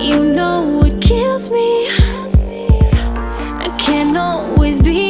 You know what kills me, I can't always be